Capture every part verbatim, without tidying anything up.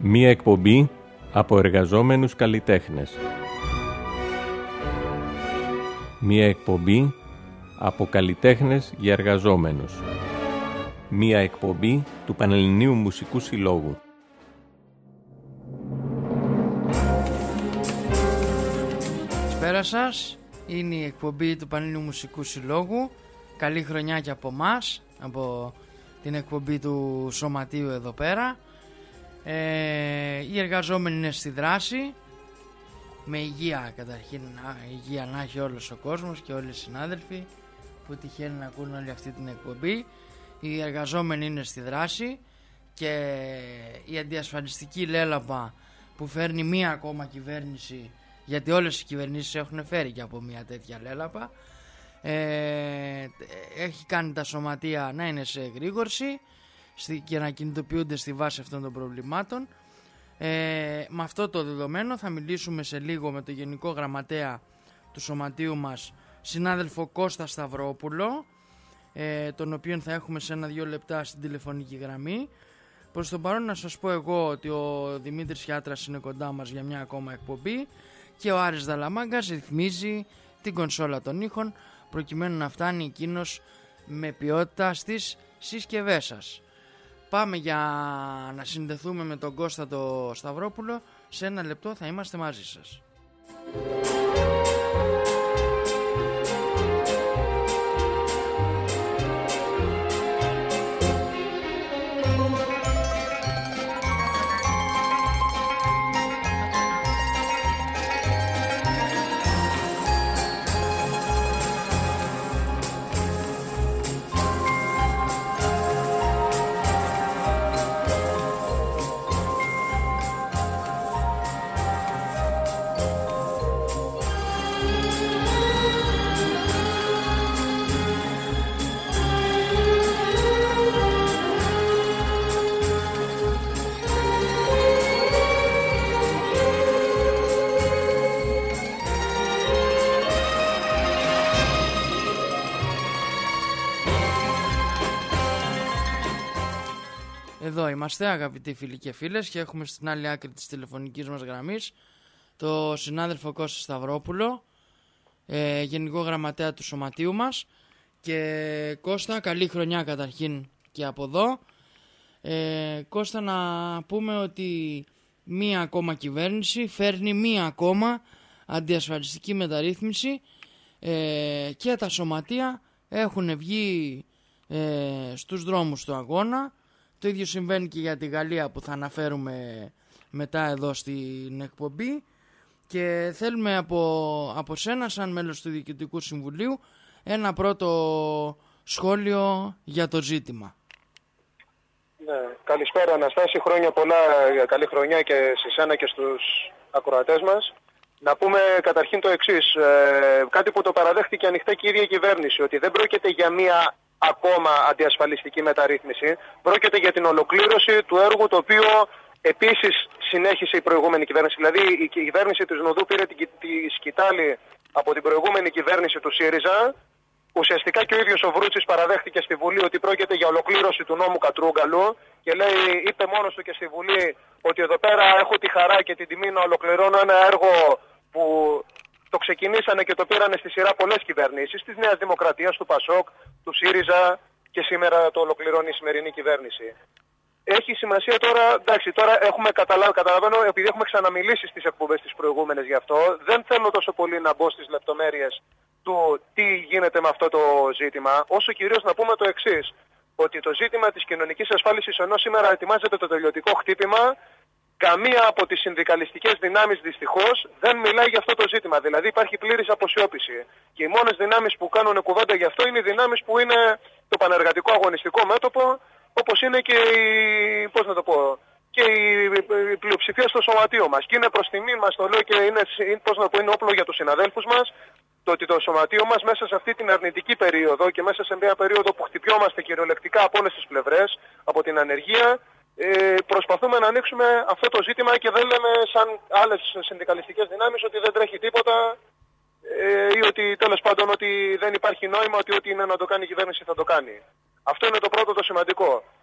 Μία εκπομπή από εργαζόμενους καλλιτέχνες. Μία εκπομπή από καλλιτέχνες για εργαζόμενους. Μία εκπομπή του Πανελληνίου Μουσικού Συλλόγου. Καλησπέρα σας. Είναι η εκπομπή του Πανελληνίου Μουσικού Συλλόγου. Καλή χρονιά και από μας, από την εκπομπή του Σωματείου εδώ πέρα. Ε, οι εργαζόμενοι είναι στη δράση. Με υγεία καταρχήν, υγεία να έχει όλος ο κόσμος και όλοι οι συνάδελφοι που τυχαίνουν να ακούν όλη αυτή την εκπομπή. Οι εργαζόμενοι είναι στη δράση και η αντιασφαλιστική λέλαπα που φέρνει μία ακόμα κυβέρνηση, γιατί όλες οι κυβερνήσεις έχουν φέρει και από μία τέτοια λέλαπα, ε, έχει κάνει τα σωματεία να είναι σε εγρήγορση και να κινητοποιούνται στη βάση αυτών των προβλημάτων. Ε, με αυτό το δεδομένο θα μιλήσουμε σε λίγο με το Γενικό Γραμματέα του Σωματείου μας, συνάδελφο Κώστα Σταυρόπουλο, ε, τον οποίον θα έχουμε σε ένα-δυο λεπτά στην τηλεφωνική γραμμή. Προς το παρόν να σας πω εγώ ότι ο Δημήτρης Χιάτρας είναι κοντά μας για μια ακόμα εκπομπή και ο Άρης Δαλαμάγκας ρυθμίζει την κονσόλα των ήχων προκειμένου να φτάνει εκείνος με ποιότητα στις συσκευές σας. Πάμε για να συνδεθούμε με τον Κώστα το Σταυρόπουλο. Σε ένα λεπτό θα είμαστε μαζί σας. Εδώ είμαστε αγαπητοί φίλοι και φίλες και έχουμε στην άλλη άκρη της τηλεφωνικής μας γραμμής το συνάδελφο Κώστα Σταυρόπουλο, ε, Γενικό Γραμματέα του Σωματείου μας. Και Κώστα, καλή χρονιά καταρχήν και από εδώ. ε, Κώστα, να πούμε ότι μία ακόμα κυβέρνηση φέρνει μία ακόμα αντιασφαλιστική μεταρρύθμιση, ε, και τα σωματεία έχουν βγει ε, στους δρόμους του αγώνα. Το ίδιο συμβαίνει και για τη Γαλλία που θα αναφέρουμε μετά εδώ στην εκπομπή. Και θέλουμε από, από σένα, σαν μέλος του Διοικητικού Συμβουλίου, ένα πρώτο σχόλιο για το ζήτημα. Ναι, καλησπέρα Αναστάση, χρόνια πολλά, καλή χρονιά και σε σένα και στους ακροατές μας. Να πούμε καταρχήν το εξής, ε, κάτι που το παραδέχτηκε ανοιχτά και η ίδια κυβέρνηση, ότι δεν πρόκειται για μία ακόμα αντιασφαλιστική μεταρρύθμιση, πρόκειται για την ολοκλήρωση του έργου το οποίο επίσης συνέχισε η προηγούμενη κυβέρνηση. Δηλαδή η κυβέρνηση της Νουδού πήρε τη, τη σκητάλη από την προηγούμενη κυβέρνηση του ΣΥΡΙΖΑ. Ουσιαστικά και ο ίδιος ο Βρούτσης παραδέχτηκε στη Βουλή ότι πρόκειται για ολοκλήρωση του νόμου Κατρούγκαλου και λέει, είπε μόνος του και στη Βουλή ότι εδώ πέρα έχω τη χαρά και την τιμή να ολοκληρώνω ένα έργο που το ξεκινήσανε και το πήρανε στη σειρά πολλές κυβερνήσεις, της Νέας Δημοκρατίας, του ΠΑΣΟΚ, του ΣΥΡΙΖΑ, και σήμερα το ολοκληρώνει η σημερινή κυβέρνηση. Έχει σημασία τώρα, εντάξει, τώρα έχουμε καταλάβει, καταλαβαίνω, επειδή έχουμε ξαναμιλήσει στις εκπομπές τις προηγούμενες γι' αυτό, δεν θέλω τόσο πολύ να μπω στις λεπτομέρειες του τι γίνεται με αυτό το ζήτημα, όσο κυρίως να πούμε το εξής, ότι το ζήτημα της κοινωνικής ασφάλισης, ενώ σήμερα ετοιμάζεται το τελειωτικό χτύπημα, καμία από τις συνδικαλιστικές δυνάμεις δυστυχώς δεν μιλάει για αυτό το ζήτημα. Δηλαδή υπάρχει πλήρης αποσιώπηση. Και οι μόνες δυνάμεις που κάνουν κουβέντα γι' αυτό είναι οι δυνάμεις που είναι το πανεργατικό αγωνιστικό μέτωπο, όπως είναι και η, πώς να το πω, και η πλειοψηφία στο σωματείο μας. Και είναι προς τιμή μας, το λέω, και είναι, πώς να πω, είναι όπλο για τους συναδέλφους μας, το ότι το σωματείο μας μέσα σε αυτή την αρνητική περίοδο και μέσα σε μια περίοδο που χτυπιόμαστε κυριολεκτικά από όλες τις πλευρές, από την ανεργία, Ε, προσπαθούμε να ανοίξουμε αυτό το ζήτημα και δεν λέμε σαν άλλες συνδικαλιστικές δυνάμεις ότι δεν τρέχει τίποτα, ε, ή ότι τέλος πάντων ότι δεν υπάρχει νόημα, ότι ό,τι είναι να το κάνει η κυβέρνηση θα το κάνει. Αυτό είναι το πρώτο το σημαντικό.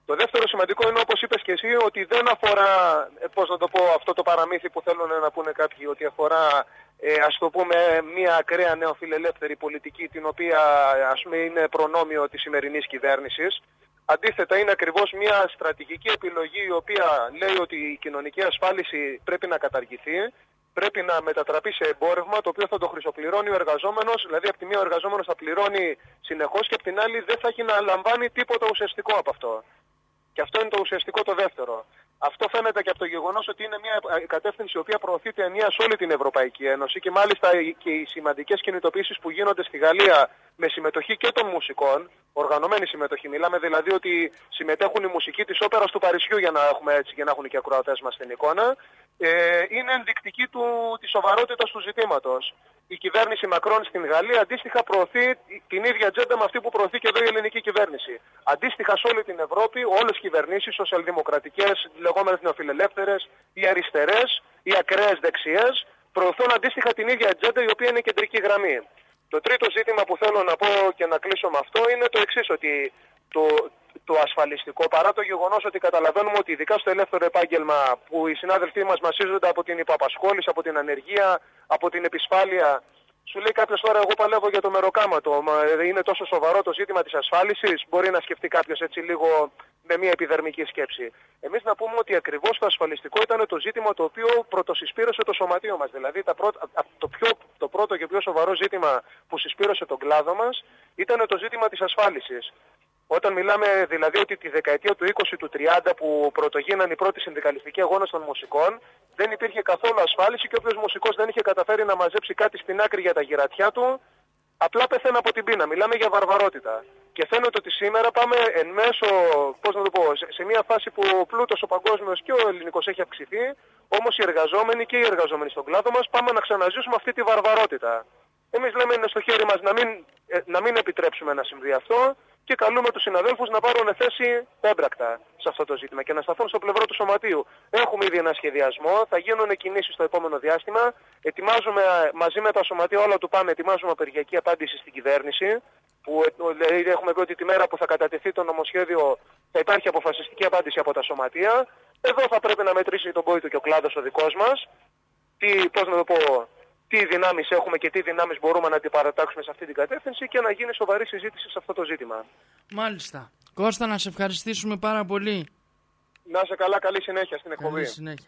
Το δεύτερο σημαντικό είναι, όπως είπες και εσύ, ότι δεν αφορά, πώς να το πω, αυτό το παραμύθι που θέλουν να πούνε κάποιοι, ότι αφορά, ε, ας το πούμε, μια ακραία νεοφιλελεύθερη πολιτική, την οποία, ας πούμε, είναι προνόμιο της σημερινής κυβέρνησης. Αντίθετα, είναι ακριβώς μια στρατηγική επιλογή, η οποία λέει ότι η κοινωνική ασφάλιση πρέπει να καταργηθεί, πρέπει να μετατραπεί σε εμπόρευμα, το οποίο θα το χρυσοπληρώνει ο εργαζόμενος. Δηλαδή, από τη μία ο εργαζόμενος θα πληρώνει συνεχώς και από την άλλη δεν θα έχει να λαμβάνει τίποτα ουσιαστικό από αυτό. Και αυτό είναι το ουσιαστικό το δεύτερο. Αυτό φαίνεται και από το γεγονός ότι είναι μια κατεύθυνση η οποία προωθείται ενιαία σε όλη την Ευρωπαϊκή Ένωση και μάλιστα και οι σημαντικές κινητοποιήσεις που γίνονται στη Γαλλία με συμμετοχή και των μουσικών, οργανωμένη συμμετοχή. Μιλάμε δηλαδή ότι συμμετέχουν οι μουσικοί της Όπερας του Παρισιού, για να έχουμε έτσι και να έχουν και ακροατές μας στην εικόνα. Ε, είναι ενδεικτική του, της σοβαρότητας του ζητήματος. Η κυβέρνηση Μακρόν στην Γαλλία αντίστοιχα προωθεί την ίδια ατζέντα με αυτή που προωθεί και εδώ η ελληνική κυβέρνηση. Αντίστοιχα σε όλη την Ευρώπη, όλες οι κυβερνήσεις, σοσιαλδημοκρατικές, λεγόμενες νεοφιλελεύθερες, οι αριστερές, οι ακραίες δεξιές, προωθούν αντίστοιχα την ίδια ατζέντα, η οποία είναι κεντρική γραμμή. Το τρίτο ζήτημα που θέλω να πω και να κλείσω με αυτό είναι το εξής, ότι το, το ασφαλιστικό, παρά το γεγονός ότι καταλαβαίνουμε ότι ειδικά στο ελεύθερο επάγγελμα που οι συνάδελφοί μας μαζίζονται από την υπαπασχόληση, από την ανεργία, από την επισφάλεια, σου λέει κάποιος τώρα εγώ παλεύω για το μεροκάματο, είναι τόσο σοβαρό το ζήτημα της ασφάλισης, μπορεί να σκεφτεί κάποιος έτσι λίγο με μια επιδερμική σκέψη. Εμείς να πούμε ότι ακριβώς το ασφαλιστικό ήταν το ζήτημα το οποίο πρωτοσυσπήρωσε το σωματείο μας. Δηλαδή τα πρώτα, το, πιο, το πρώτο και πιο σοβαρό ζήτημα που συσπήρωσε τον κλάδο μας ήταν το ζήτημα της ασφάλισης. Όταν μιλάμε δηλαδή ότι τη δεκαετία του είκοσι, του τριάντα που πρωτογίναν οι πρώτοι συνδικαλιστικοί αγώνες των μουσικών, δεν υπήρχε καθόλου ασφάλιση και όποιος μουσικός δεν είχε καταφέρει να μαζέψει κάτι στην άκρη για τα γυρατιά του, απλά πεθαίνει από την πείνα. Μιλάμε για βαρβαρότητα. Και φαίνεται ότι σήμερα πάμε εν μέσω, πώς να το πω, σε, σε μια φάση που ο πλούτος ο παγκόσμιος και ο ελληνικός έχει αυξηθεί, όμως οι εργαζόμενοι και οι εργαζόμενοι στον κλάδο μας πάμε να ξαναζήσουμε αυτή τη βαρβαρότητα. Εμείς λέμε είναι στο χέρι μας να μην, ε, να μην επιτρέψουμε να συμβεί αυτό και καλούμε τους συναδέλφους να πάρουν θέση έμπρακτα σε αυτό το ζήτημα και να σταθούν στο πλευρό του σωματείου. Έχουμε ήδη ένα σχεδιασμό, θα γίνουν κινήσεις στο επόμενο διάστημα. Ετοιμάζουμε μαζί με τα σωματεία όλα του πάμε, ετοιμάζουμε απεργιακή απάντηση στην κυβέρνηση. Που δηλαδή έχουμε πει ότι τη μέρα που θα κατατεθεί το νομοσχέδιο θα υπάρχει αποφασιστική απάντηση από τα σωματεία. Εδώ θα πρέπει να μετρήσει τον πόη του και ο κλάδος ο δικός μας. Τι, πώς να το πω, τι δυνάμεις έχουμε και τι δυνάμεις μπορούμε να αντιπαρατάξουμε σε αυτή την κατεύθυνση και να γίνει σοβαρή συζήτηση σε αυτό το ζήτημα. Μάλιστα. Κώστα, να σε ευχαριστήσουμε πάρα πολύ. Να είσαι καλά, καλή συνέχεια στην εκπομπή. Καλή συνέχεια.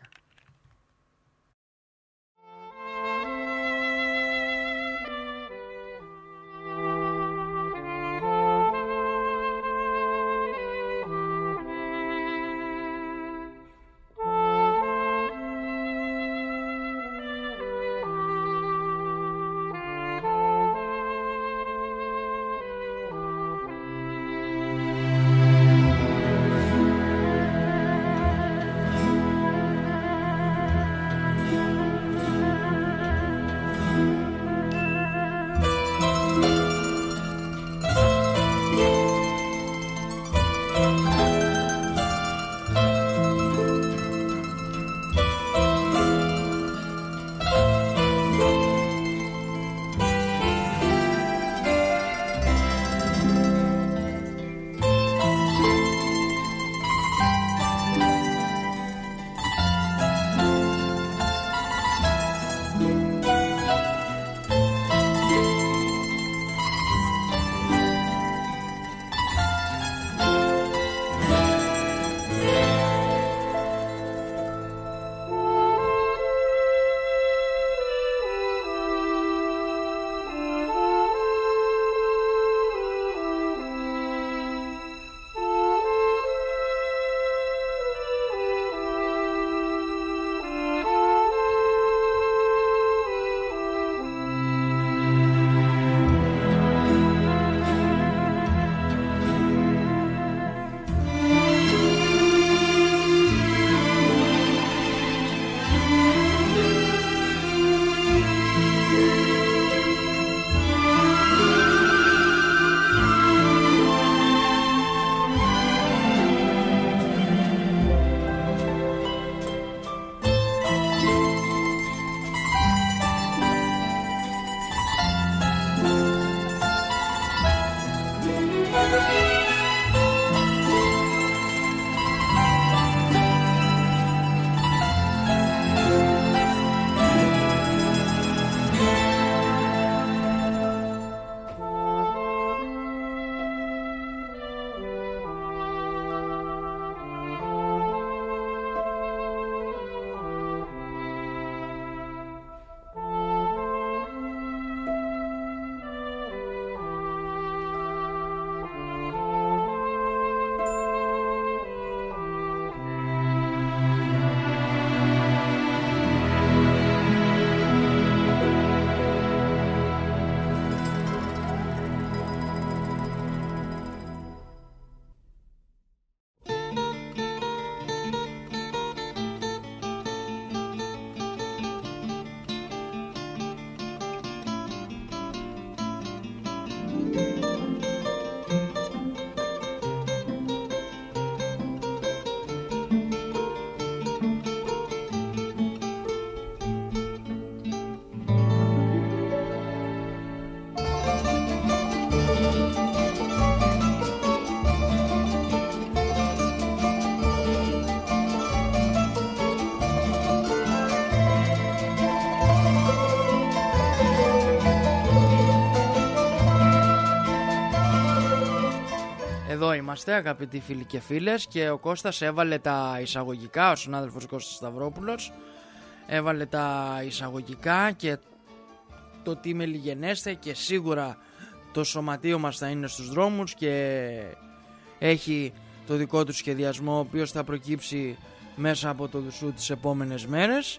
Εδώ είμαστε, αγαπητοί φίλοι και φίλες, και ο Κώστας έβαλε τα εισαγωγικά, ο συνάδελφος Κώστας Σταυρόπουλος έβαλε τα εισαγωγικά και το τι μελιγενέστε, και σίγουρα το σωματείο μας θα είναι στους δρόμους και έχει το δικό του σχεδιασμό, ο οποίος θα προκύψει μέσα από το Δουσού τις επόμενες μέρες.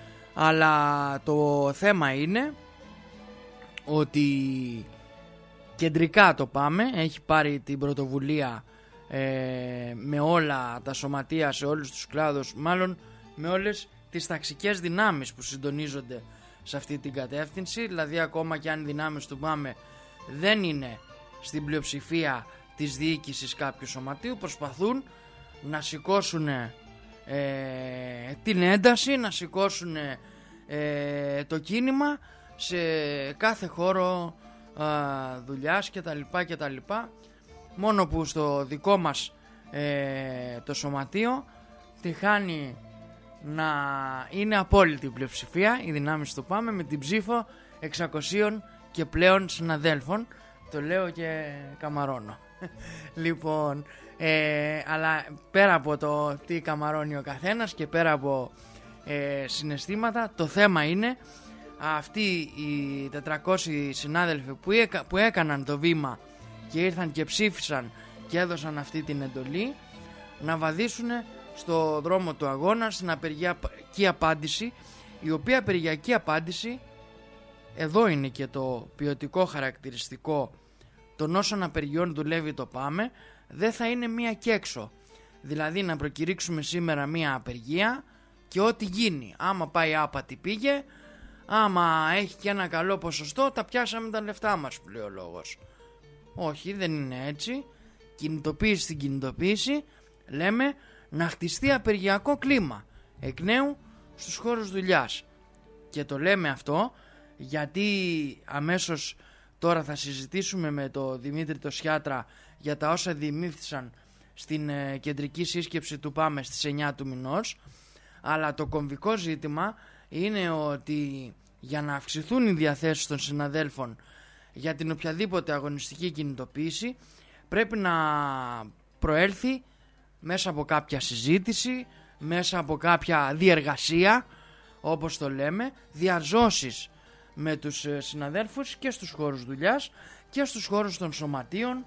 Αλλά το θέμα είναι ότι κεντρικά το ΠΑΜΕ έχει πάρει την πρωτοβουλία ε, με όλα τα σωματεία σε όλους τους κλάδους, μάλλον με όλες τις ταξικές δυνάμεις που συντονίζονται σε αυτή την κατεύθυνση. Δηλαδή ακόμα και αν οι δυνάμεις του ΠΑΜΕ δεν είναι στην πλειοψηφία της διοίκησης κάποιου σωματείου, προσπαθούν να σηκώσουν ε, την ένταση, να σηκώσουν ε, το κίνημα σε κάθε χώρο α, δουλειάς και τα λοιπά και τα λοιπά. Μόνο που στο δικό μας ε, το σωματείο τυχάνει να είναι απόλυτη πλειοψηφία οι δυνάμεις του ΠΑΜΕ, με την ψήφο εξακοσίων και πλέον συναδέλφων. Το λέω και καμαρώνω. Λοιπόν, ε, αλλά πέρα από το τι καμαρώνει ο καθένας και πέρα από ε, συναισθήματα, το θέμα είναι αυτοί οι τετρακόσιοι συνάδελφοι που, έκα, που έκαναν το βήμα και ήρθαν και ψήφισαν και έδωσαν αυτή την εντολή να βαδίσουν στο δρόμο του αγώνα, στην απεργιακή απάντηση, η οποία απεργιακή απάντηση, εδώ είναι και το ποιοτικό χαρακτηριστικό των όσων απεργιών δουλεύει το ΠΑΜΕ, δεν θα είναι μία και έξω. Δηλαδή να προκηρύξουμε σήμερα μία απεργία και ό,τι γίνει, άμα πάει άπατη πήγε, άμα έχει και ένα καλό ποσοστό τα πιάσαμε τα λεφτά μας, που λέει ο λόγος. Όχι, δεν είναι έτσι. Κινητοποίηση στην κινητοποίηση λέμε να χτιστεί απεργιακό κλίμα εκ νέου στους χώρους δουλειάς. Και το λέμε αυτό γιατί αμέσως τώρα θα συζητήσουμε με τον Δημήτρη το Σιάτρα για τα όσα διημήφθησαν στην ε, κεντρική σύσκεψη του ΠΑΜΕ στις εννιά του μηνός. Αλλά το κομβικό ζήτημα είναι ότι για να αυξηθούν οι διαθέσεις των συναδέλφων για την οποιαδήποτε αγωνιστική κινητοποίηση πρέπει να προέλθει μέσα από κάποια συζήτηση, μέσα από κάποια διεργασία, όπως το λέμε, διαζώσεις με τους συναδέλφους και στους χώρους δουλειάς και στους χώρους των σωματείων,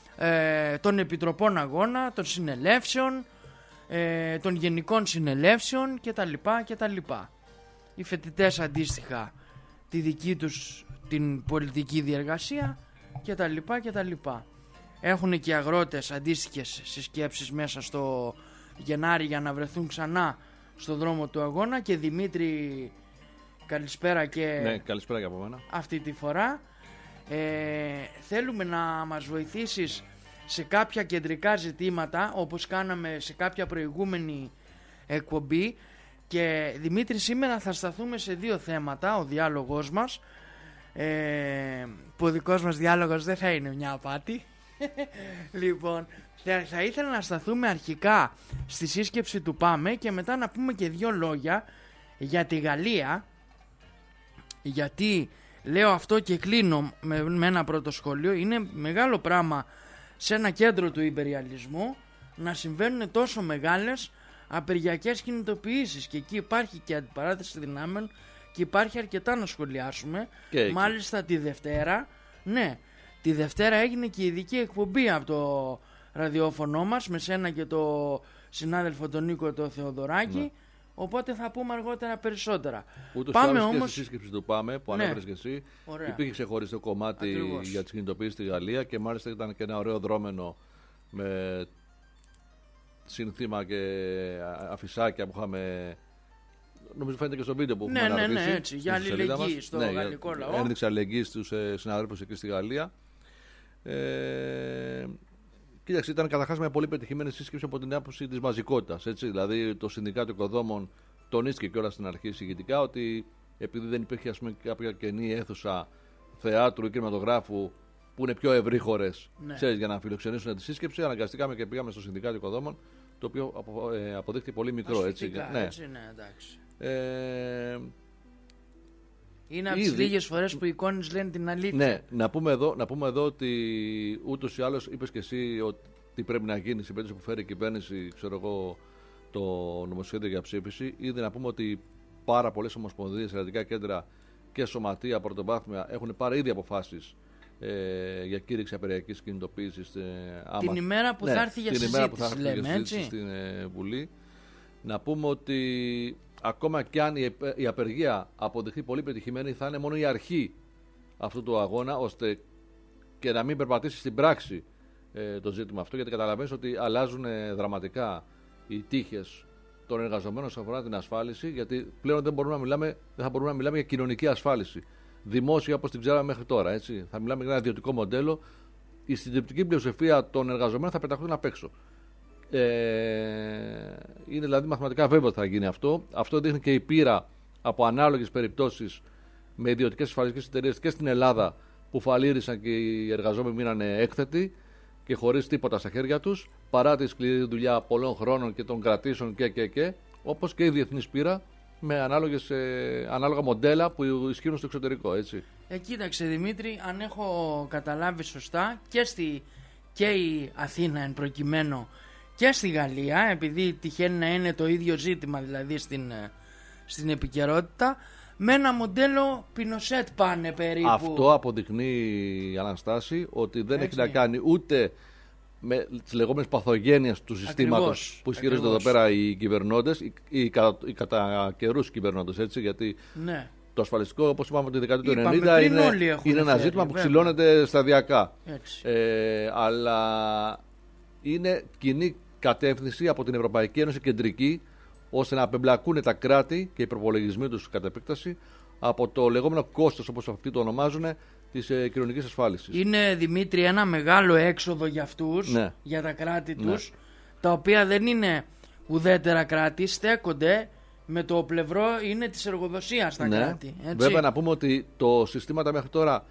ε, των επιτροπών αγώνα, των συνελεύσεων, ε, των γενικών συνελεύσεων κτλ. κτλ. Οι φοιτητές αντίστοιχα τη δική τους την πολιτική διεργασία κτλ. κτλ. Έχουν και οι αγρότες αντίστοιχες συσκέψεις μέσα στο Γενάρη για να βρεθούν ξανά στο δρόμο του αγώνα. Και Δημήτρη, καλησπέρα και, ναι, καλησπέρα και από μένα. Αυτή τη φορά ε, θέλουμε να μας βοηθήσεις σε κάποια κεντρικά ζητήματα, όπως κάναμε σε κάποια προηγούμενη εκπομπή. Και Δημήτρη, σήμερα θα σταθούμε σε δύο θέματα. Ο διάλογος μας, ε, που ο δικός μας διάλογος δεν θα είναι μια απάτη. Λοιπόν, θα, θα ήθελα να σταθούμε αρχικά στη σύσκεψη του ΠΑΜΕ και μετά να πούμε και δύο λόγια για τη Γαλλία. Γιατί λέω αυτό και κλείνω με, με ένα πρώτο σχόλιο. Είναι μεγάλο πράγμα σε ένα κέντρο του υπεριαλισμού να συμβαίνουν τόσο μεγάλες απεργιακές κινητοποιήσεις, και εκεί υπάρχει και αντιπαράθεση δυνάμεων και υπάρχει αρκετά να σχολιάσουμε. Μάλιστα τη Δευτέρα, ναι, τη Δευτέρα έγινε και ειδική εκπομπή από το ραδιόφωνο μας με σένα και το συνάδελφο τον Νίκο το Θεοδωράκη, ναι. Οπότε θα πούμε αργότερα περισσότερα. Ούτως Πάμε όμως και στη σύσκεψη του ΠΑΜΕ που ναι. ανέφερες και εσύ, ωραία. Υπήρχε ξεχωριστό κομμάτι Ακριβώς. για τις κινητοποιήσεις στη Γαλλία και μάλιστα ήταν και ένα ωραίο δρόμενο με συνθήμα και αφισάκια που είχαμε. Νομίζω φαίνεται και στο βίντεο που ναι, έχουμε αναρτήσει. Ναι, ναι, έτσι, για αλληλεγγύη στο ναι, γαλλικό λαό. Ένδειξε αλληλεγγύη στους ε, συναδέλφους εκεί στη Γαλλία. Ε, κοίταξε, ήταν καταρχάς μια πολύ πετυχημένη σύσκεψη από την άποψη της μαζικότητας. Έτσι, δηλαδή το Συνδικάτο Οικοδόμων τονίστηκε κιόλας στην αρχή εισηγητικά ότι επειδή δεν υπήρχε ας πούμε, κάποια καινή αίθουσα θεάτρου ή κινηματογράφου που είναι πιο ευρύχωρες ναι. για να φιλοξενήσουν τη σύσκεψη, αναγκαστήκαμε και πήγαμε στο Συνδικάτο Οικοδόμων, το οποίο απο, ε, αποδείχθηκε πολύ μικρό. Έτσι, ναι, έτσι, ναι, εντάξει. Ε, Είναι από τις λίγες φορές που οι εικόνες λένε την αλήθεια. Ναι, να πούμε εδώ, να πούμε εδώ ότι ούτως ή άλλως είπες και εσύ ότι πρέπει να γίνει σε περίπτωση που φέρει η κυβέρνηση, ξέρω εγώ, το νομοσχέδιο για ψήφιση. Ήδη να πούμε ότι πάρα πολλές ομοσπονδίες, εργατικά κέντρα και σωματεία πρωτοβάθμια έχουν πάρει ήδη αποφάσεις ε, για κήρυξη απεργιακής κινητοποίησης. Ε, άμα... Την ημέρα που ναι, θα έρθει για την συζήτηση, που θα έρθει λέμε, για συζήτηση έτσι. στην ε, Βουλή. Να πούμε ότι ακόμα κι αν η, η απεργία αποδειχθεί πολύ πετυχημένη, θα είναι μόνο η αρχή αυτού του αγώνα, ώστε και να μην περπατήσει στην πράξη ε, το ζήτημα αυτό, γιατί καταλαβαίνεις ότι αλλάζουν ε, δραματικά οι τύχες των εργαζομένων όσον αφορά την ασφάλιση, γιατί πλέον δεν, μπορούμε να μιλάμε, δεν θα μπορούμε να μιλάμε για κοινωνική ασφάλιση. Δημόσια όπως την ξέραμε μέχρι τώρα. Έτσι. Θα μιλάμε για ένα ιδιωτικό μοντέλο. Η συντριπτική πλειοψηφία των εργαζομένων θα πεταχθούν απ' έξω. Ε, είναι δηλαδή μαθηματικά βέβαιο ότι θα γίνει αυτό. Αυτό δείχνει και η πείρα από ανάλογες περιπτώσεις με ιδιωτικές ασφαλιστικές εταιρείες και στην Ελλάδα, που φαλήρισαν και οι εργαζόμενοι μείνανε έκθετοι και χωρίς τίποτα στα χέρια τους, παρά τη σκληρή δουλειά πολλών χρόνων και των κρατήσεων και, και, και όπως και η διεθνής πείρα με ανάλογες, ε, ανάλογα μοντέλα που ισχύουν στο εξωτερικό. Έτσι. Ε, κοίταξε Δημήτρη, αν έχω καταλάβει σωστά, και, στη, και η Αθήνα εν προκειμένου και στη Γαλλία, επειδή τυχαίνει να είναι το ίδιο ζήτημα δηλαδή στην, στην επικαιρότητα, με ένα μοντέλο Πινοσέτ πάνε περίπου. Αυτό αποδεικνύει, Αναστάση, ότι δεν Έτσι. έχει να κάνει ούτε με τις λεγόμενες παθογένειες του συστήματος. Ακριβώς, που ισχυρίζονται εδώ πέρα οι κυβερνώντες, οι, οι, κα, οι κατά καιρούς κυβερνώντες, έτσι, γιατί ναι. το ασφαλιστικό, όπως είπαμε, τη δεκαετία του ενενήντα είναι, είναι ένα φέρει, ζήτημα που ξυλώνεται σταδιακά. Ε, αλλά είναι κοινή κατεύθυνση από την Ευρωπαϊκή Ένωση κεντρική, ώστε να απεμπλακούν τα κράτη και οι προπολογισμοί τους κατ' επέκταση από το λεγόμενο κόστος, όπως αυτοί το ονομάζουν, της ε, κοινωνικής ασφάλισης. Είναι, Δημήτρη, ένα μεγάλο έξοδο για αυτούς, ναι. για τα κράτη ναι. τους, τα οποία δεν είναι ουδέτερα κράτη, στέκονται με το πλευρό είναι της εργοδοσίας στα ναι. κράτη. Έτσι. Βέβαια να πούμε ότι το συστήματα μέχρι τώρα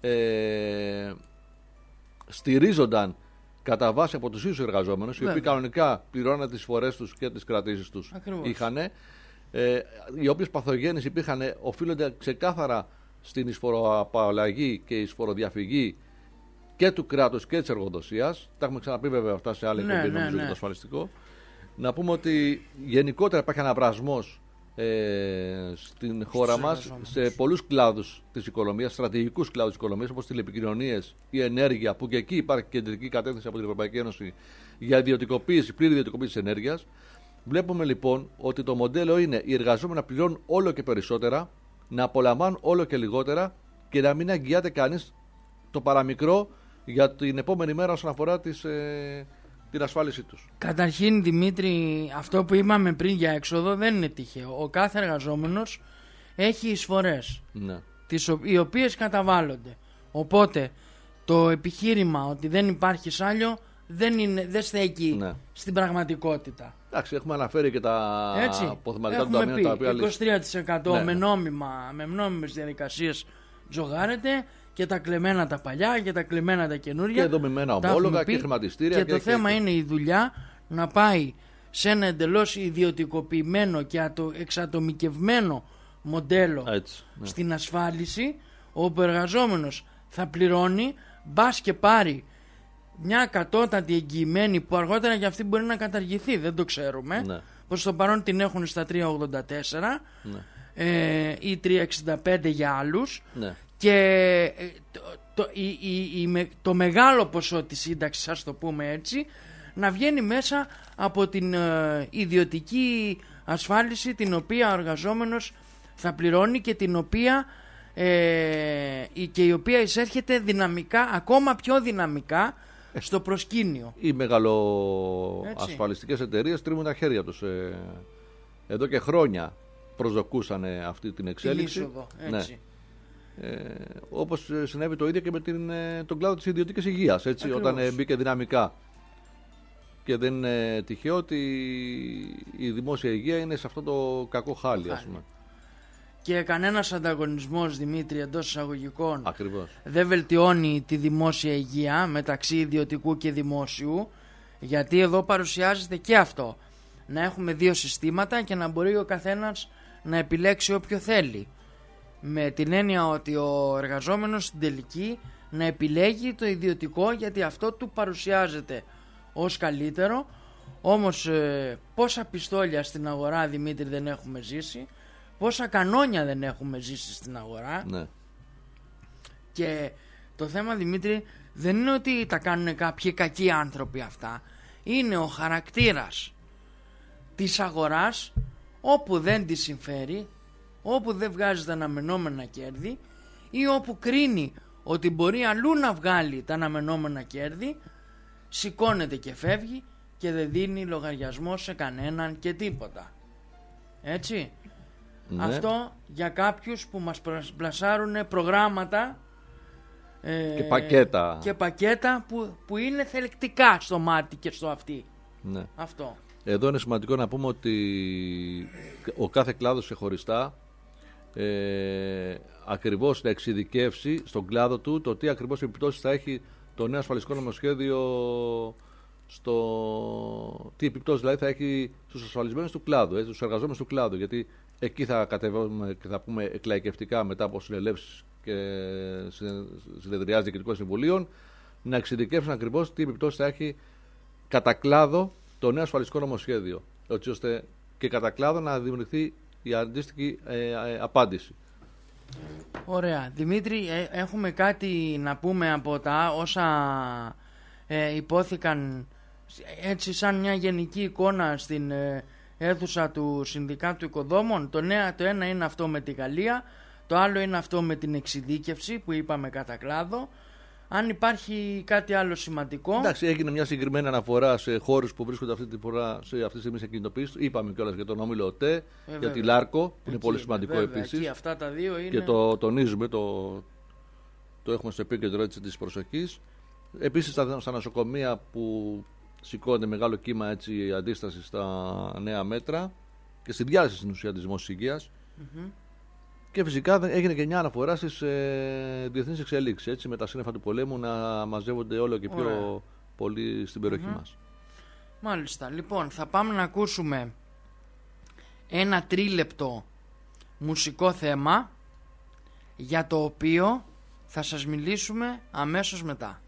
ε, στηρίζονταν κατά βάση από τους ίδιους εργαζόμενους, οι οποίοι κανονικά πληρώναν τις φορές τους και τις κρατήσεις τους. Είχανε, ε, οι όποιες παθογένειες υπήρχαν οφείλονται ξεκάθαρα στην εισφοροαπαλλαγή και εισφοροδιαφυγή και του κράτους και της εργοδοσίας. Τα έχουμε ξαναπεί βέβαια αυτά σε άλλη εκπομπή, ναι, νομίζω, ναι, ναι. το ασφαλιστικό. Να πούμε ότι γενικότερα υπάρχει αναβρασμός ε, στην χώρα μας σε πολλούς κλάδους της οικονομίας, στρατηγικούς κλάδους της οικονομίας, όπως τηλεπικοινωνίες, η ενέργεια, που και εκεί υπάρχει κεντρική κατεύθυνση από την Ευρωπαϊκή Ένωση για ιδιωτικοποίηση, πλήρη ιδιωτικοποίηση της ενέργειας. Βλέπουμε λοιπόν ότι το μοντέλο είναι οι εργαζόμενοι να πληρώνουν όλο και περισσότερα, να απολαμβάνουν όλο και λιγότερα και να μην αγγιάται κανείς το παραμικρό για την επόμενη μέρα όσον αφορά τις, ε, την ασφάλισή τους. Καταρχήν, Δημήτρη, αυτό που είπαμε πριν για έξοδο δεν είναι τυχαίο. Ο κάθε εργαζόμενος έχει εισφορές, ναι. τις, οι οποίες καταβάλλονται. Οπότε το επιχείρημα ότι δεν υπάρχει σάλιο δεν, είναι, δεν στέκει ναι. στην πραγματικότητα. Εντάξει, έχουμε αναφέρει και τα αποθεματικά του ταμείου, τα οποία είκοσι τρία τοις εκατό ναι, με, νόμιμα, με νόμιμες διαδικασίες τζογάρεται, και τα κλεμμένα τα παλιά και τα κλεμμένα τα καινούρια. Και δομημένα ομόλογα και χρηματιστήρια. Και, και το και θέμα και... είναι η δουλειά να πάει σε ένα εντελώς ιδιωτικοποιημένο και ατο, εξατομικευμένο μοντέλο. Έτσι, ναι. στην ασφάλιση, όπου ο εργαζόμενος θα πληρώνει, μπας και πάρει μια κατώτατη εγγυημένη, που αργότερα για αυτή μπορεί να καταργηθεί, δεν το ξέρουμε. Ναι. Προς το παρόν την έχουν στα τρία ογδόντα τέσσερα ναι. ε, ή τρία εξήντα πέντε για άλλους. Ναι. Και ε, το, το, η, η, η, το μεγάλο ποσό της σύνταξης, ας το πούμε έτσι, να βγαίνει μέσα από την ε, ιδιωτική ασφάλιση, την οποία ο εργαζόμενος θα πληρώνει και την οποία ε, και η οποία εισέρχεται δυναμικά, ακόμα πιο δυναμικά στο προσκήνιο. Οι μεγαλοασφαλιστικές εταιρείες τρίβουν τα χέρια τους. Ε, εδώ και χρόνια προσδοκούσαν αυτή την εξέλιξη. Είσοδο, έτσι. Ναι. Ε, όπως συνέβη το ίδιο και με την, τον κλάδο της ιδιωτικής υγείας, έτσι, όταν ε, μπήκε δυναμικά. Και δεν είναι τυχαίο ότι η δημόσια υγεία είναι σε αυτό το κακό χάλι, ας πούμε. Και κανένας ανταγωνισμός, Δημήτρη, εντός εισαγωγικών, ακριβώς, δεν βελτιώνει τη δημόσια υγεία μεταξύ ιδιωτικού και δημόσιου, γιατί εδώ παρουσιάζεται και αυτό, να έχουμε δύο συστήματα και να μπορεί ο καθένας να επιλέξει όποιο θέλει. Με την έννοια ότι ο εργαζόμενος στην τελική να επιλέγει το ιδιωτικό, γιατί αυτό του παρουσιάζεται ως καλύτερο. Όμως ε, πόσα πιστόλια στην αγορά, Δημήτρη, δεν έχουμε ζήσει, πόσα κανόνια δεν έχουμε ζήσει στην αγορά. Ναι. Και το θέμα, Δημήτρη, δεν είναι ότι τα κάνουν κάποιοι κακοί άνθρωποι αυτά. Είναι ο χαρακτήρας της αγοράς, όπου δεν τη συμφέρει, όπου δεν βγάζει τα αναμενόμενα κέρδη ή όπου κρίνει ότι μπορεί αλλού να βγάλει τα αναμενόμενα κέρδη, σηκώνεται και φεύγει και δεν δίνει λογαριασμό σε κανέναν και τίποτα. Έτσι. Ναι. Αυτό για κάποιους που μας πλασάρουν προγράμματα ε, Και πακέτα. και πακέτα που, που είναι θελκτικά στο μάτι και στο αυτί. Ναι. Αυτό. Εδώ είναι σημαντικό να πούμε ότι ο κάθε κλάδος ξεχωριστά ε, ακριβώς να εξειδικεύσει στον κλάδο του το τι ακριβώς επιπτώσεις θα έχει το νέο ασφαλιστικό νομοσχέδιο, στο τι επιπτώσεις δηλαδή θα έχει στους ασφαλισμένους του κλάδου, έτσι, στους εργαζόμενους του κλάδου, γιατί εκεί θα κατεβαίνουμε και θα πούμε εκλαϊκευτικά μετά από συνελεύσεις και συνεδριάσεις διοικητικών συμβουλίων να εξειδικεύσουν ακριβώς τι επιπτώσεις θα έχει κατά κλάδο το νέο ασφαλιστικό νομοσχέδιο, έτσι ώστε και κατά κλάδο να δημιουργηθεί η αντίστοιχη ε, ε, απάντηση. Ωραία. Δημήτρη, ε, έχουμε κάτι να πούμε από τα όσα ε, υπόθηκαν έτσι σαν μια γενική εικόνα στην ε, αίθουσα του Συνδικάτου Οικοδόμων. Το, νέα, το ένα είναι αυτό με τη Γαλλία, το άλλο είναι αυτό με την εξειδίκευση που είπαμε κατά κλάδο. Αν υπάρχει κάτι άλλο σημαντικό. Εντάξει, έγινε μια συγκεκριμένη αναφορά σε χώρους που βρίσκονται αυτή τη, φορά, σε αυτή τη στιγμή σε κινητοποίηση. Είπαμε κιόλας για τον Όμιλο ΟΤΕ, ε, για βέβαια. τη Λάρκο, που Εκεί είναι πολύ σημαντικό επίσης. Εκεί αυτά τα δύο είναι. Και το τονίζουμε, το, το έχουμε στο επίκεντρο της προσοχής. Επίσης στα, στα νοσοκομεία που σηκώνεται μεγάλο κύμα έτσι, αντίσταση στα νέα μέτρα και στη διάθεση στην ουσία της δημόσιας υγείας. Mm-hmm. Και φυσικά έγινε και μια αναφορά στις ε, διεθνείς εξελίξεις, έτσι, με τα σύννεφα του πολέμου να μαζεύονται όλο και πιο Ωραία. πολύ στην περιοχή mm-hmm. μας. Μάλιστα. Λοιπόν, θα πάμε να ακούσουμε ένα τρίλεπτο μουσικό θέμα για το οποίο θα σας μιλήσουμε αμέσως μετά.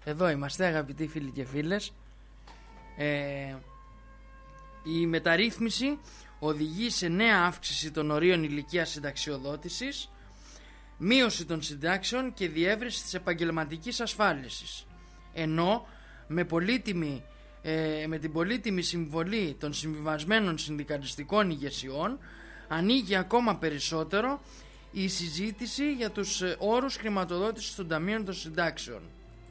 Εδώ είμαστε, αγαπητοί φίλοι και φίλες. Ε, η μεταρρύθμιση οδηγεί σε νέα αύξηση των ορίων ηλικίας συνταξιοδότησης, μείωση των συντάξεων και διεύρυνση της επαγγελματικής ασφάλισης. Ενώ με, πολύτιμη, ε, με την πολύτιμη συμβολή των συμβιβασμένων συνδικαλιστικών ηγεσιών ανοίγει ακόμα περισσότερο η συζήτηση για τους όρους χρηματοδότησης των ταμείων των συντάξεων.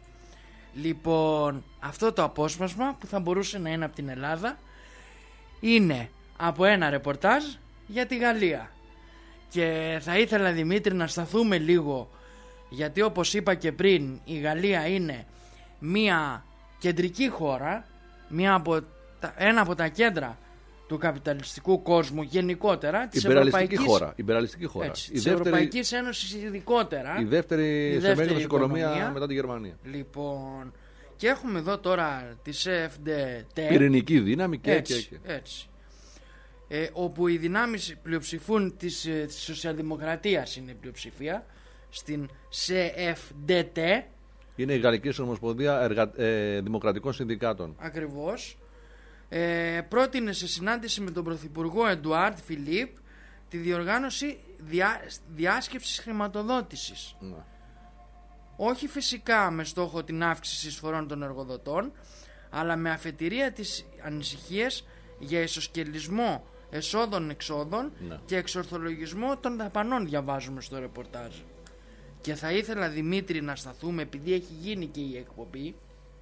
Λοιπόν, αυτό το απόσπασμα που θα μπορούσε να είναι από την Ελλάδα είναι από ένα ρεπορτάζ για τη Γαλλία. Και θα ήθελα, Δημήτρη, να σταθούμε λίγο, γιατί όπως είπα και πριν, η Γαλλία είναι μια κεντρική χώρα, μια από τα, ένα από τα κέντρα του καπιταλιστικού κόσμου γενικότερα, της Ευρωπαϊκής χώρα, υπεραλιστική χώρα. Έτσι, της δεύτερη... Ευρωπαϊκής Ένωσης ειδικότερα. Η δεύτερη, η δεύτερη σε μέγεθος οικονομία μετά τη Γερμανία. Λοιπόν, και έχουμε εδώ τώρα τη εφ ντι τι. Πυρηνική δύναμη και έτσι, και, και. έτσι. Ε, όπου οι δυνάμεις πλειοψηφούν της, της σοσιαλδημοκρατίας είναι η πλειοψηφία στην εφ ντι τι. Είναι η Γαλλική Ομοσπονδία Εργα... ε, Δημοκρατικών Συνδικάτων. Ακριβώς. Ε, πρότεινε σε συνάντηση με τον Πρωθυπουργό Εντουάρντ Φιλίπ τη διοργάνωση διά, διάσκεψης χρηματοδότησης. Ναι. Όχι φυσικά με στόχο την αύξηση εισφορών των εργοδοτών, αλλά με αφετηρία τις ανησυχίες για ισοσκελισμό εσόδων-εξόδων, ναι, και εξορθολογισμό των δαπανών, διαβάζουμε στο ρεπορτάζ. Και θα ήθελα, Δημήτρη, να σταθούμε, επειδή έχει γίνει και η εκπομπή.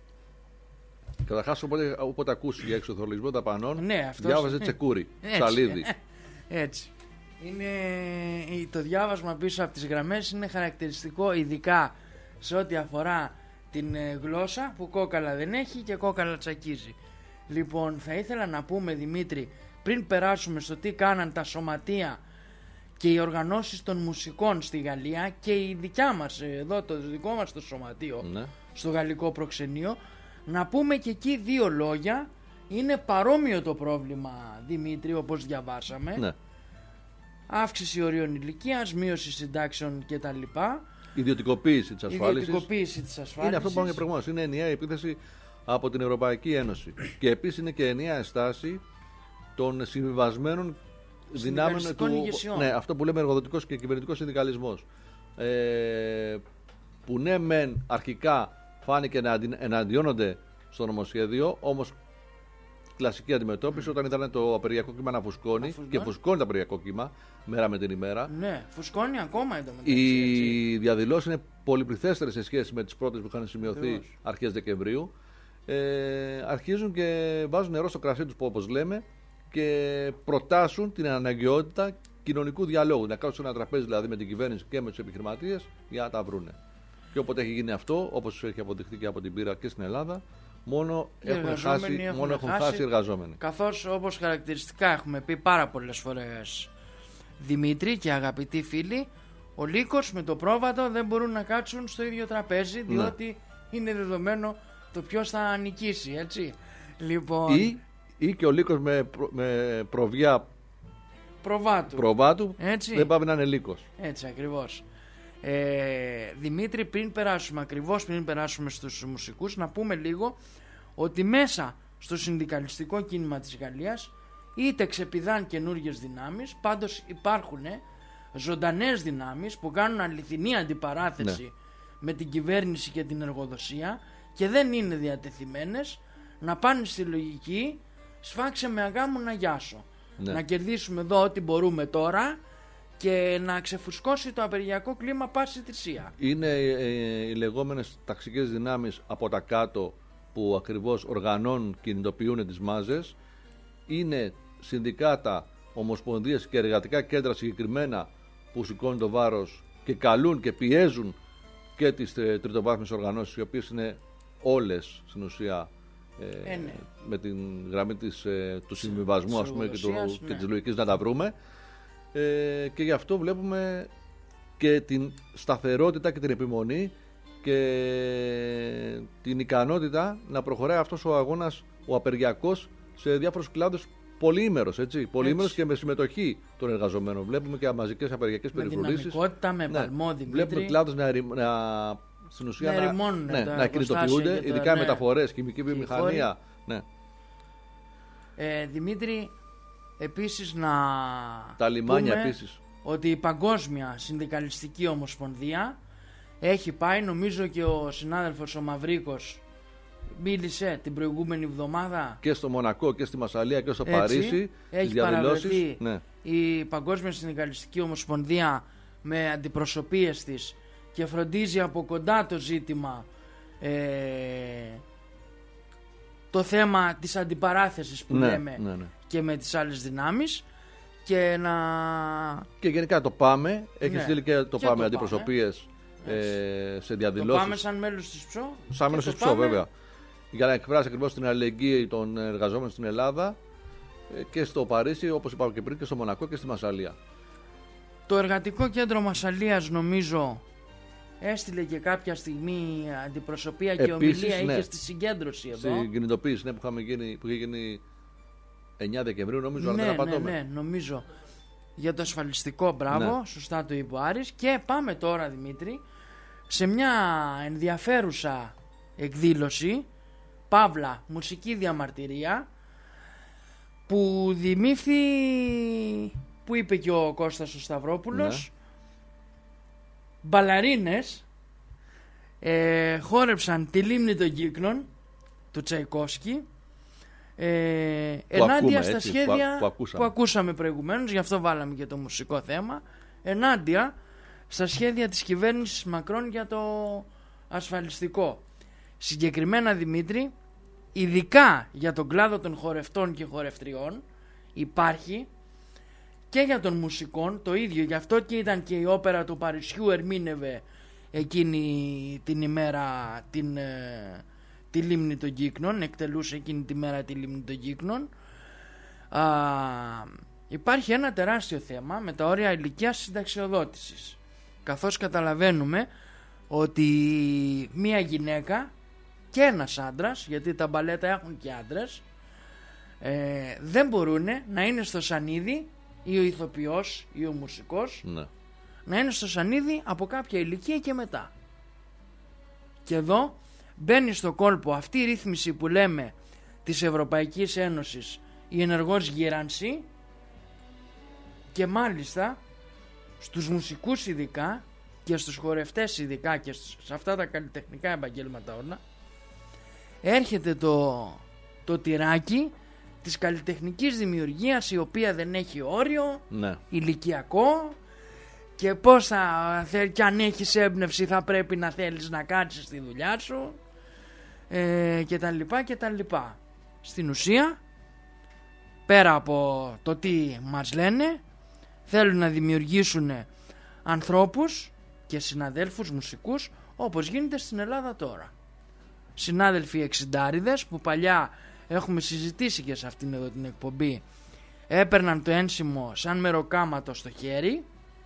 Καταρχάς, όποτε, όποτε ακούσει για εξορθολογισμό δαπανών, ναι, αυτός... διάβαζε Τσεκούρι, Σαλίδη. Έτσι. Είναι... Το διάβασμα πίσω από τις γραμμές είναι χαρακτηριστικό, ειδικά σε ό,τι αφορά την γλώσσα, που κόκαλα δεν έχει και κόκαλα τσακίζει. Λοιπόν, θα ήθελα να πούμε, Δημήτρη, πριν περάσουμε στο τι κάναν τα σωματεία και οι οργανώσεις των μουσικών στη Γαλλία και η δικιά μας εδώ, το δικό μας το σωματείο, ναι, στο γαλλικό προξενείο, να πούμε και εκεί δύο λόγια. Είναι παρόμοιο το πρόβλημα, Δημήτρη, όπως διαβάσαμε. Ναι. Αύξηση ορίων ηλικίας, μείωση συντάξεων κτλ. Ιδιωτικοποίηση της ασφάλισης. Ιδιωτικοποίηση της ασφάλισης. Είναι αυτό που είπαμε προηγουμένως. Είναι ενιαία επίθεση από την Ευρωπαϊκή Ένωση. Και επίσης είναι και ενιαία στάση των συμβιβασμένων δυνάμεων του. Ηγεσιών. Ναι, αυτό που λέμε εργοδοτικός και κυβερνητικός συνδικαλισμός. Ε, που ναι, μεν αρχικά φάνηκε να εναντιώνονται στο νομοσχέδιο, όμως κλασική αντιμετώπιση όταν ήταν το απεργιακό κύμα να φουσκώνει, και φουσκώνει το απεργιακό κύμα μέρα με την ημέρα. Ναι, φουσκώνει ακόμα εντωμεταξύ. Οι διαδηλώσεις είναι πολυπληθέστερες σε σχέση με τις πρώτες που είχαν σημειωθεί αρχές Δεκεμβρίου. Ε, αρχίζουν και βάζουν νερό στο κρασί τους, όπως λέμε, και προτάσουν την αναγκαιότητα κοινωνικού διαλόγου. Να κάτσουν σε ένα τραπέζι δηλαδή με την κυβέρνηση και με τους επιχειρηματίες για να τα βρούνε. Και όποτε έχει γίνει αυτό, όπως έχει αποδειχθεί και από την πείρα και στην Ελλάδα, μόνο έχουν, χάσει, έχουν, μόνο έχουν χάσει, χάσει οι εργαζόμενοι. Καθώς, όπως χαρακτηριστικά έχουμε πει πάρα πολλές φορές, Δημήτρη και αγαπητοί φίλοι, ο Λύκος με το πρόβατο δεν μπορούν να κάτσουν στο ίδιο τραπέζι, διότι ναι, είναι δεδομένο το ποιος θα νικήσει, έτσι. Λοιπόν... Ή, ή και ο Λύκος με, προ, με προβιά προβάτου, προβάτου δεν πάει να είναι Λύκος. Έτσι ακριβώς. Ε, Δημήτρη, πριν περάσουμε ακριβώς πριν περάσουμε στους μουσικούς, να πούμε λίγο ότι μέσα στο συνδικαλιστικό κίνημα της Γαλλίας είτε ξεπηδάν καινούργιες δυνάμεις, πάντως υπάρχουν ζωντανές δυνάμεις που κάνουν αληθινή αντιπαράθεση, ναι, με την κυβέρνηση και την εργοδοσία και δεν είναι διατεθειμένες να πάνε στη λογική σφάξε με αγάμου να γιάσω, ναι, να κερδίσουμε εδώ ό,τι μπορούμε τώρα και να ξεφουσκώσει το απεργιακό κλίμα πάση θυσία. Είναι ε, οι λεγόμενες ταξικές δυνάμεις από τα κάτω που ακριβώς οργανώνουν, κινητοποιούν τις μάζες. Είναι συνδικάτα, ομοσπονδίες και εργατικά κέντρα συγκεκριμένα που σηκώνουν το βάρος και καλούν και πιέζουν και τις ε, τριτοβάθμιες οργανώσεις, οι οποίες είναι όλες στην ουσία ε, ε, ναι, με την γραμμή της, ε, του συμβιβασμού, ας πούμε, και, το, ναι, και της λογικής να τα βρούμε. Ε, και γι' αυτό βλέπουμε και την σταθερότητα και την επιμονή και την ικανότητα να προχωράει αυτός ο αγώνας, ο απεργιακός, σε διάφορους κλάδους πολυήμερος, έτσι, πολυήμερος και με συμμετοχή των εργαζομένων. Βλέπουμε και μαζικές απεργιακές περιφρονήσεις. Με δυναμικότητα, με παλμό, Δημήτρη. Βλέπουμε κλάδους να, να στην ουσία ναι, να, ρημώνουν ναι, τα να κινητοποιούνται, εργοστάσια ειδικά ναι. μεταφορές, χημική βιομηχανία. Ναι. Ε, Δημήτρη, επίσης να Τα λιμάνια πούμε επίσης. ότι η Παγκόσμια Συνδικαλιστική Ομοσπονδία έχει πάει, νομίζω και ο συνάδελφος ο Μαυρίκος μίλησε την προηγούμενη εβδομάδα. Και στο Μονακό και στη Μασσαλία και στο Έτσι, Παρίσι. έχει διαδηλώσεις. Ναι. Η Παγκόσμια Συνδικαλιστική Ομοσπονδία με αντιπροσωπείες της και φροντίζει από κοντά το ζήτημα, ε, το θέμα της αντιπαράθεσης που Ναι, λέμε ναι, ναι. και με τις άλλες δυνάμεις και να... Και γενικά το ΠΑΜΕ έχει Ναι. στείλει και το Και ΠΑΜΕ το αντιπροσωπείες ε, σε Το διαδηλώσεις. πάμε σαν μέλος της ΨΟ. Σαν μέλος και της το ΨΟ, πάμε- βέβαια. Για να εκφράσει ακριβώς την αλληλεγγύη των εργαζόμενων στην Ελλάδα ε, και στο Παρίσι, όπως είπαμε και πριν, και στο Μονακό και στη Μασσαλία. Το Εργατικό Κέντρο Μασσαλίας, νομίζω, έστειλε και κάποια στιγμή αντιπροσωπεία και Επίσης, ομιλία, ναι. είχε στη συγκέντρωση εδώ. Στην κινητοποίηση ναι, που, είχαμε γίνει, που είχε γίνει εννιά Δεκεμβρίου, νομίζω, αν δεν Ναι, ναι, απατώμε. ναι, νομίζω. Για το ασφαλιστικό, μπράβο, Ναι. σωστά το είπε ο Άρης. Και πάμε τώρα, Δημήτρη, σε μια ενδιαφέρουσα εκδήλωση, παύλα, μουσική διαμαρτυρία, που δημήθη, που είπε και ο Κώστας ο Σταυρόπουλος, μπαλαρίνες ε, χόρεψαν τη λίμνη των Κύκνων του Τσαϊκόσκι, ε, ενάντια ακούμε, στα έτσι, σχέδια που, που, ακούσαμε. που ακούσαμε προηγουμένως, γι' αυτό βάλαμε και το μουσικό θέμα, ενάντια στα σχέδια της κυβέρνησης Μακρόν για το ασφαλιστικό. Συγκεκριμένα, Δημήτρη, ειδικά για τον κλάδο των χορευτών και χορευτριών υπάρχει, και για των μουσικών το ίδιο, γι' αυτό και ήταν και η όπερα του Παρισιού ερμήνευε εκείνη την ημέρα την, ε, τη λίμνη των Κύκνων, εκτελούσε εκείνη τη μέρα τη λίμνη των Κύκνων. Α, υπάρχει ένα τεράστιο θέμα με τα όρια ηλικίας συνταξιοδότησης, καθώς καταλαβαίνουμε ότι μία γυναίκα και ένας άντρας, γιατί τα μπαλέτα έχουν και άντρες, ε, δεν μπορούν να είναι στο σανίδι, ή ο ηθοποιός ή ο μουσικός, Ναι. να είναι στο σανίδι από κάποια ηλικία και μετά. Και εδώ μπαίνει στο κόλπο αυτή η ρύθμιση που λέμε της Ευρωπαϊκής Ένωσης, η ενεργός γύρανση, και μάλιστα στους μουσικούς ειδικά και στους χορευτές ειδικά και σε αυτά τα καλλιτεχνικά επαγγέλματα όλα, έρχεται το, το τυράκι της καλλιτεχνικής δημιουργίας, η οποία δεν έχει όριο Ναι. ηλικιακό, και πώς θα, και αν έχεις έμπνευση θα πρέπει να θέλεις να κάτσεις στη δουλειά σου, ε, και τα λοιπά και τα λοιπά. Στην ουσία, πέρα από το τι μας λένε, θέλουν να δημιουργήσουν ανθρώπους και συναδέλφους μουσικούς όπως γίνεται στην Ελλάδα τώρα. Συνάδελφοι εξιντάριδες που παλιά έχουμε συζητήσει και σε αυτήν εδώ την εκπομπή, έπαιρναν το ένσημο σαν μεροκάματο στο χέρι,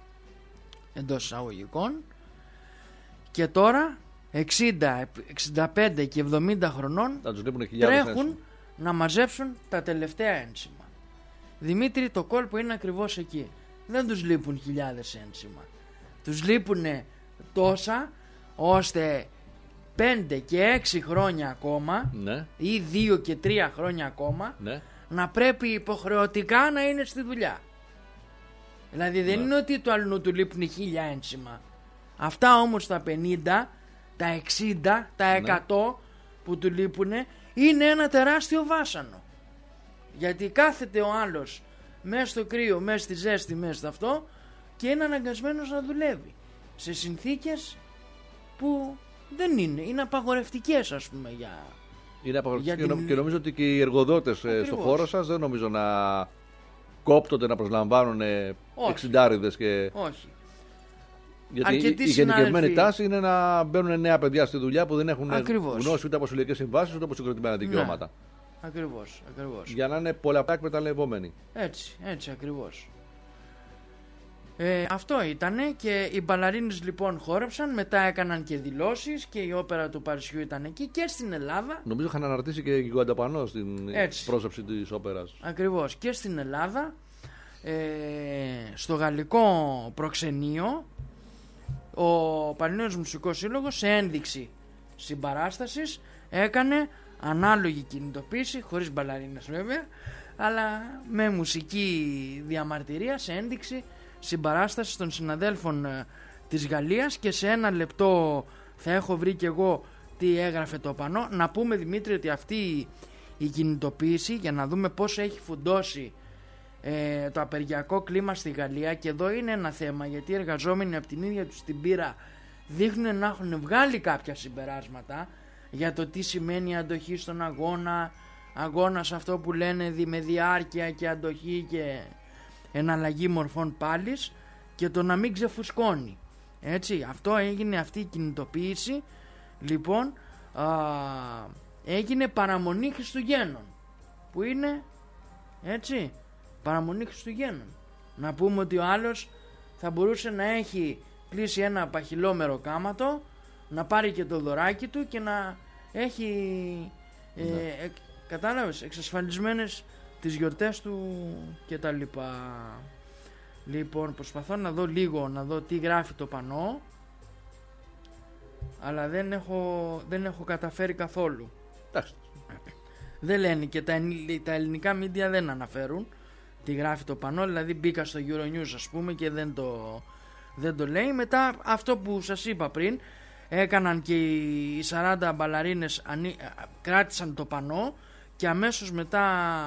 εντός εισαγωγικών, και τώρα εξήντα, εξήντα πέντε και εβδομήντα χρονών Θα τους λείπουν χιλιάδες τρέχουν ένσημα. να μαζέψουν τα τελευταία ένσημα. Δημήτρη, το κόλπο είναι ακριβώς εκεί. Δεν τους λείπουν χιλιάδες ένσημα. Τους λείπουν τόσα ώστε πέντε και έξι χρόνια ακόμα, Ναι. ή δύο και τρία χρόνια ακόμα, Ναι. να πρέπει υποχρεωτικά να είναι στη δουλειά. Δηλαδή δεν Ναι. είναι ότι του αλλού του λείπουν χίλια ένσημα. Αυτά όμως τα πενήντα, τα εξήντα, τα εκατό που του λείπουν είναι ένα τεράστιο βάσανο. Γιατί κάθεται ο άλλος μέσα στο κρύο, μέσα στη ζέστη, μέσα στο αυτό, και είναι αναγκασμένος να δουλεύει σε συνθήκες που δεν είναι, είναι απαγορευτικές, ας πούμε, για... Είναι απαγορευτικό Για και, την- και νομίζω ότι και οι εργοδότες ε, Ακριβώς. στο χώρο σας δεν νομίζω να κόπτονται να προσλαμβάνουν ε, Όχι. εξιντάριδες και... Όχι. Γιατί η, Αρκετοί η γενικευμένη συνάδελφοι- τάση είναι να μπαίνουν νέα παιδιά στη δουλειά που δεν έχουν Ακριβώς. γνώση ούτε από συλλογικές συμβάσεις ούτε από συγκροτημένα δικαιώματα. Ακριβώς, ακριβώς. Για να είναι πολλαπλά εκμεταλλευόμενοι. Έτσι, έτσι ακριβώς. Ε, αυτό ήτανε, και οι μπαλαρίνες λοιπόν χόρεψαν, μετά έκαναν και δηλώσεις, και η όπερα του Παρισιού ήταν εκεί και στην Ελλάδα. Νομίζω είχαν αναρτήσει και γιγανταπανό στην Έτσι. πρόσωψη της όπερας. Ακριβώς, και στην Ελλάδα, ε, στο γαλλικό προξενείο, ο Πανελλήνιος Μουσικός Σύλλογος σε ένδειξη συμπαράστασης έκανε ανάλογη κινητοποίηση, χωρίς μπαλαρίνες βέβαια, αλλά με μουσική διαμαρτυρία σε ένδειξη συμπαράστασης των συναδέλφων ε, της Γαλλίας. Και σε ένα λεπτό θα έχω βρει και εγώ τι έγραφε το πανό. Να πούμε, Δημήτρη, ότι αυτή η κινητοποίηση, για να δούμε πόσο έχει φουντώσει ε, το απεργιακό κλίμα στη Γαλλία, και εδώ είναι ένα θέμα, γιατί οι εργαζόμενοι από την ίδια τους την πείρα δείχνουν να έχουν βγάλει κάποια συμπεράσματα για το τι σημαίνει αντοχή στον αγώνα, αγώνας αυτό που λένε με διάρκεια και αντοχή και εναλλαγή μορφών πάλης, και το να μην ξεφουσκώνει. Έτσι, αυτό έγινε, αυτή η κινητοποίηση λοιπόν α, έγινε παραμονή Χριστουγέννων, που είναι έτσι, παραμονή Χριστουγέννων. Να πούμε ότι ο άλλος θα μπορούσε να έχει κλείσει ένα παχυλόμερο κάματο, να πάρει και το δωράκι του και να έχει ε, ε, κατάλαβες, εξασφαλισμένες τις γιορτές του και τα λοιπά. Λοιπόν, προσπαθώ να δω λίγο, να δω τι γράφει το πανό, αλλά δεν έχω, δεν έχω καταφέρει καθόλου. Εντάξει. Δεν λένε, και τα, τα ελληνικά μίντια δεν αναφέρουν τι γράφει το πανό. Δηλαδή μπήκα στο Euronews, ας πούμε, και δεν το, δεν το λέει. Μετά αυτό που σας είπα πριν, έκαναν και οι σαράντα μπαλαρίνες, κράτησαν το πανό και αμέσως μετά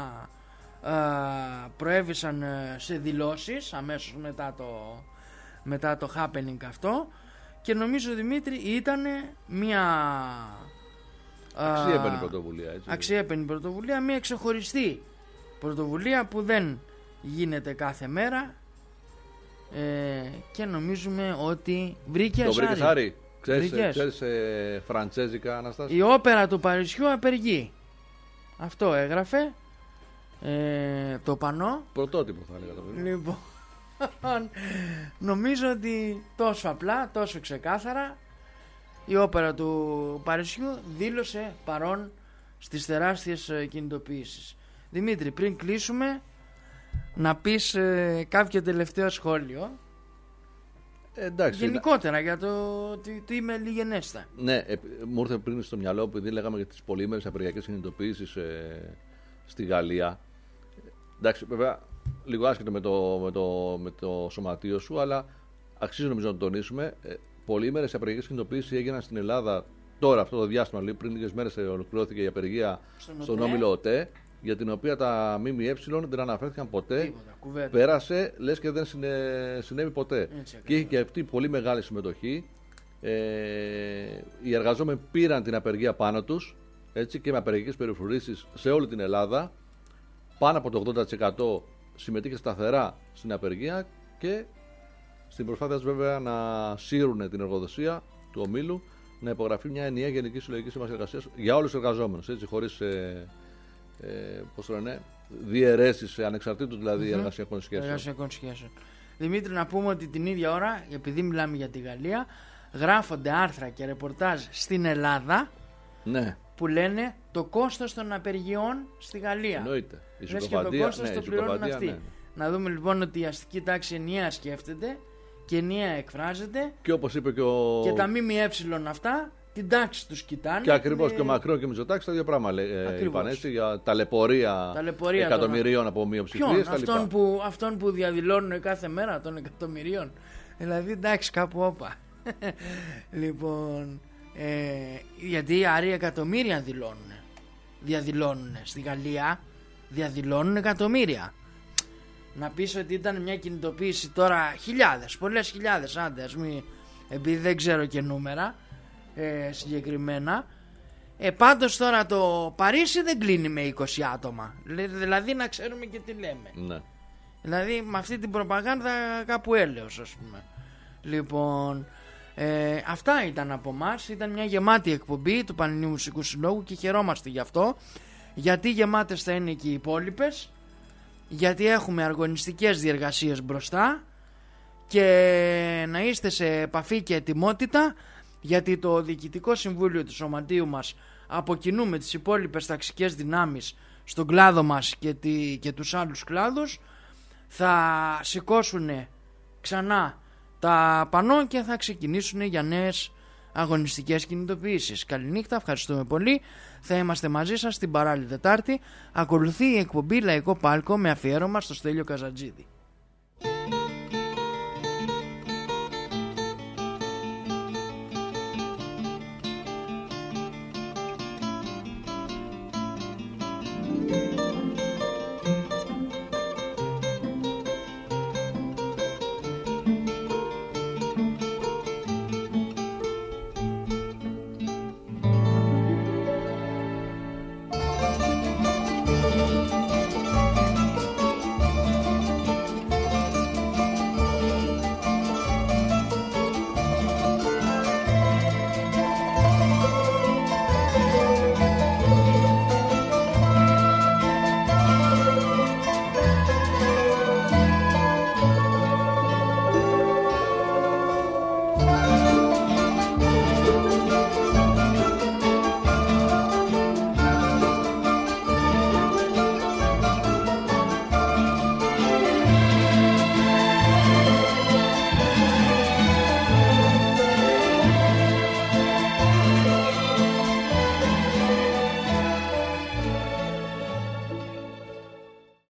α, προέβησαν σε δηλώσεις, αμέσως μετά το, μετά το happening αυτό. Και νομίζω, Δημήτρη, ήταν μια αξιέπαινη πρωτοβουλία, έτσι. αξιέπαινη πρωτοβουλία, μια ξεχωριστή πρωτοβουλία που δεν γίνεται κάθε μέρα, ε, και νομίζουμε ότι βρήκε. Το βρήκες, Άρη? Ξέρεις, ξέρεις ε, φραντσέζικα, Αναστάση? Η όπερα του Παρισιού απεργεί. Αυτό έγραφε ε, το πανό. Πρωτότυπο θα έλεγα το παιδί. Λοιπόν, νομίζω ότι τόσο απλά, τόσο ξεκάθαρα η όπερα του Παρισιού δήλωσε παρόν στις τεράστιες κινητοποιήσεις. Δημήτρη, πριν κλείσουμε, να πεις ε, κάποιο τελευταίο σχόλιο. Ε, εντάξει, γενικότερα, για το ότι είμαι λιγενέστα. Ναι, ε, μου ήρθε πριν στο μυαλό, επειδή λέγαμε για τις πολύμερες απεργιακές κινητοποιήσεις ε, στη Γαλλία. Εντάξει, βέβαια, λίγο άσχετο με το, με, το, με το σωματείο σου, αλλά αξίζει νομίζω να το τονίσουμε. Ε, πολύμερες απεργιακές κινητοποιήσεις έγιναν στην Ελλάδα τώρα, αυτό το διάστημα, δηλαδή πριν λίγες μέρες ολοκληρώθηκε η απεργία στον, στον όμιλο ΟΤΕ, για την οποία τα ΜΜΕ δεν αναφέρθηκαν ποτέ. Τίποτα, πέρασε, λες και δεν συνέ, συνέβη ποτέ. Έτσι, και είχε και αυτή πολύ μεγάλη συμμετοχή. Ε, οι εργαζόμενοι πήραν την απεργία πάνω τους, έτσι, και με απεργιακές περιφρουρήσεις σε όλη την Ελλάδα. Πάνω από το ογδόντα τοις εκατό συμμετείχε σταθερά στην απεργία και στην προσπάθεια βέβαια να σύρουν την εργοδοσία του ομίλου, να υπογραφεί μια ενιαία γενική συλλογική σύμβαση εργασίας για όλους τους εργαζόμενους, έτσι, χωρίς ε, ε, πώς το λένε, διαιρέσεις ανεξαρτήτως δηλαδή mm-hmm. εργασιακών σχέσεων. εργασιακών σχέσεων. Δημήτρη, να πούμε ότι την ίδια ώρα, επειδή μιλάμε για τη Γαλλία, γράφονται άρθρα και ρεπορτάζ στην Ελλάδα, ναι, που λένε το κόστος των απεργιών στη Γαλλία. Εννοείται. Η λες και το κόστος ναι, το πληρώνουν αυτοί. Ναι, ναι. Να δούμε λοιπόν ότι η αστική τάξη ενιαία σκέφτεται και ενιαία εκφράζεται. Και όπως είπε και ο... Και τα ΜΜΕ αυτά την τάξη τους κοιτάνε. Και ακριβώς και ο Μακρόν και ο Μητσοτάκης τα δύο πράγματα ε, είπαν, έτσι, για ταλαιπωρία, ταλαιπωρία εκατομμυρίων των... από μειοψηφίες. Αυτόν που, αυτόν που διαδηλώνουν κάθε μέρα των εκατομμυρίων. Δηλαδή εντάξει, κάπου όπα. Λοιπόν, ε, γιατί άροι εκατομμύρια δηλώνουν. Διαδηλώνουν στη Γαλλία. Διαδηλώνουν εκατομμύρια. Να πεις ότι ήταν μια κινητοποίηση τώρα χιλιάδες, πολλές χιλιάδες, άντε ας μην, επειδή δεν ξέρω και νούμερα ε, συγκεκριμένα. Ε, πάντως τώρα το Παρίσι δεν κλείνει με είκοσι άτομα. Δηλαδή να ξέρουμε και τι λέμε. Ναι. Δηλαδή με αυτή την προπαγάνδα κάπου έλεος, ας πούμε. Λοιπόν, ε, αυτά ήταν από εμάς. Ήταν μια γεμάτη εκπομπή του Πανελληνίου Μουσικού Συλλόγου και χαιρόμαστε γι' αυτό. Γιατί γεμάτες θα είναι και οι υπόλοιπες. Γιατί έχουμε αργωνιστικές διεργασίες μπροστά. Και να είστε σε επαφή και ετοιμότητα, γιατί το Διοικητικό Συμβούλιο του Σωματείου μας από κοινού με τις υπόλοιπες ταξικές δυνάμεις στον κλάδο μας και, τη, και τους άλλους κλάδους θα σηκώσουν ξανά τα πανό και θα ξεκινήσουν για νέες αγωνιστικές κινητοποιήσεις. Καληνύχτα, ευχαριστούμε πολύ. Θα είμαστε μαζί σας την παράλληλη Τετάρτη. Ακολουθεί η εκπομπή Λαϊκό Πάλκο με αφιέρωμα στο Στέλιο Καζατζίδη.